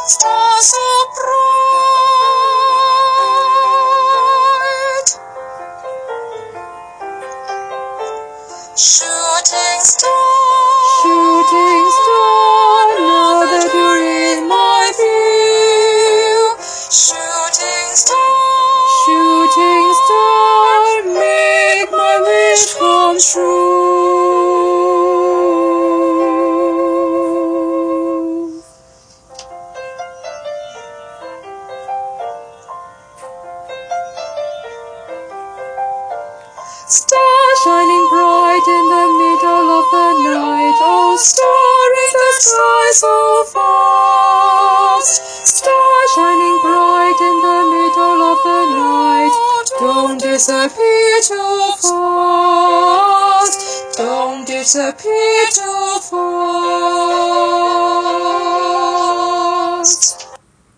Star so bright, shooting star, now that you're in my view. Shooting star, make my wish come true. Star shining bright in the middle of the night, oh star in the sky so fast. Star shining bright in the middle of the night, don't disappear too fast, don't disappear too fast.